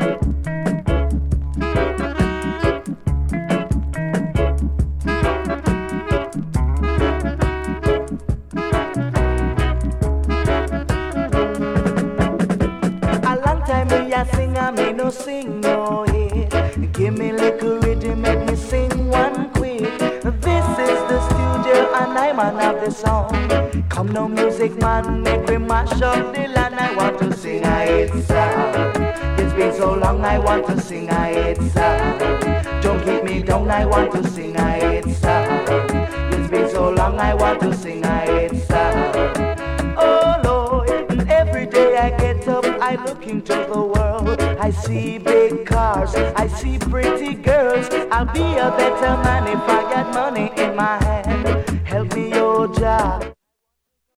Me no sing no hit. Give me little rhythm, make me sing one quick. This is the studio and I'm man of the song. Come no music man, make me mash up the land. I want to sing a hit song. It's been so long, I want to sing a hit song. Don't keep me down, I want to sing a hit song. It's been so long, I want to sing a hit song. Oh Lord, every day I get up, I look into the world. I see big cars, I see pretty girls. I'll be a better man if I got money in my hand. Help me, oh Jah.